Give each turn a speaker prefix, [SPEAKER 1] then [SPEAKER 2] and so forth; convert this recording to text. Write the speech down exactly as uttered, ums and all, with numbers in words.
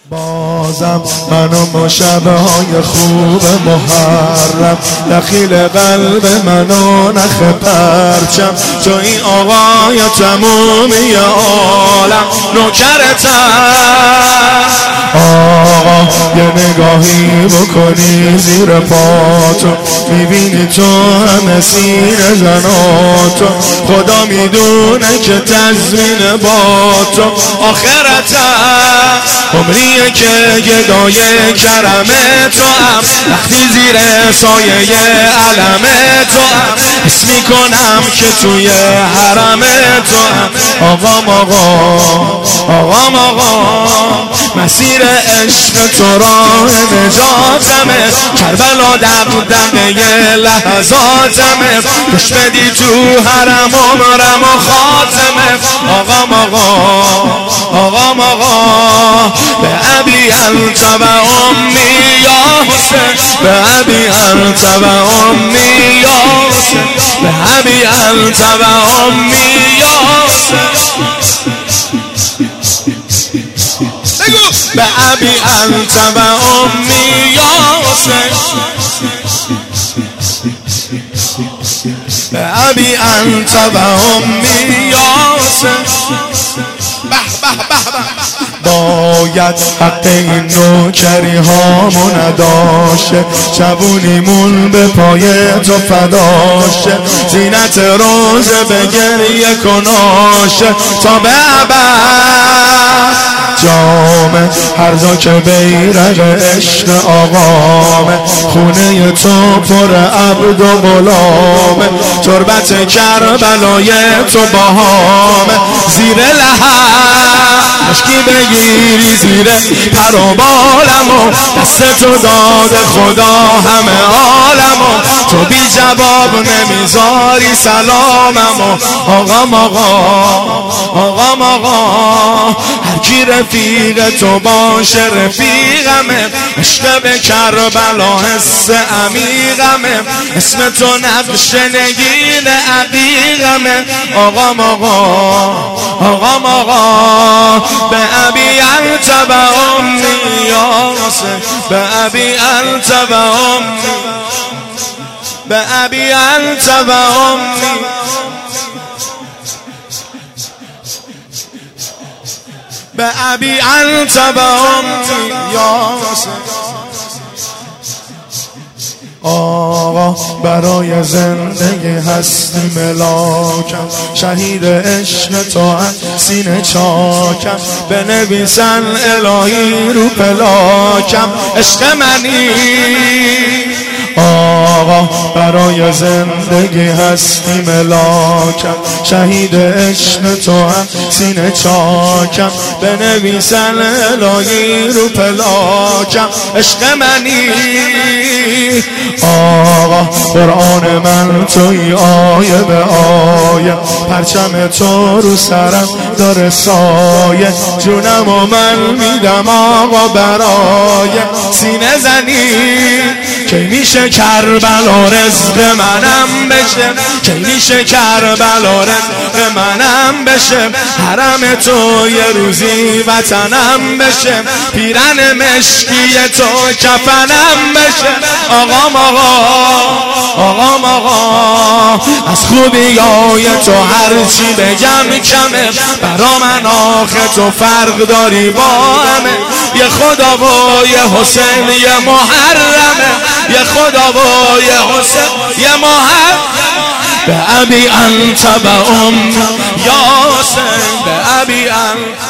[SPEAKER 1] بازم منو با شبهای خوب محرم دخیل قلب منو نخ پرچم تو این آقای تمومی عالم نوکرتم. آقا یه نگاهی بکنی زیر پاتو میبینی تو همه سیر زناتو خدا میدونه که تزمین با تو آخرتم. عمریه که گدای کرم تو هم وقتی زیر سایه علم تو هم حس میکنم که توی حرم تو هم آقام آقا آقام آقا مسیر عشق تو راه نجاتمه کربلا دغدغه لحظاتمه گوش بدی تو حرم عمرم و خاتمه آقام آقا آقام آقا به ابی انت و امی یا حسین به ابی انت و امی یا حسین به ابی انت و امی یا حسین به ابی انت و امی یا حسین به ابی انت و امی یا حسین. باید حق این نوکری هامو نداشه جوونیمون به پای تو فداشه زینت روزه به گریه کناشه تا به ابد جامه هر جا که بیرق عشق آقامه خونه تو پر عبد و غلامه تربت کربلای تو باهامه زیر لحد مشکی بگیری زیر پر و بالمو دست تو داد خدا همه عالمو تو بی جواب نمیذاری سلاممو آقام آقا آقام آقا هر کی رفیق تو باشه رفیقمه عشق به کربلا حس عمیقمه اسم تو نقش نگین عقیقمه آقام آقا آقام آقا به ابی انت و امی یا حسین به ابی انت و امی به ابی انت و امی به ابی انت و امی یا حسین. آقا برای زندگی هستی ملاکم شهید عشق تو سینه چاکم بنویسن الهی رو پلاکم عشق منی. آقا برای زندگی هستی ملاکم شهید عشق تو سینه چاکم بنویسن الهی رو پلاکم عشق منی. آقا قرآن من توی آیه به آیه پرچم تو رو سرم داره سایه جونم و من میدم آقا برای سینه زنی کی میشه کربلا رزق منم بشه کی میشه کربلا رزق منم بشه حرم تو یه روزی وطنم بشه پیرن مشکی تو کفنم بشه آقام آقا آقام آقا از خوبیای تو هرچی بگم کمه برا من آخه تو فرق داری با همه یه خدا و یه حسین یه محرمه یه خدا و یه حسین یه محرم به ابی انت و ام یا حسین به ابی انت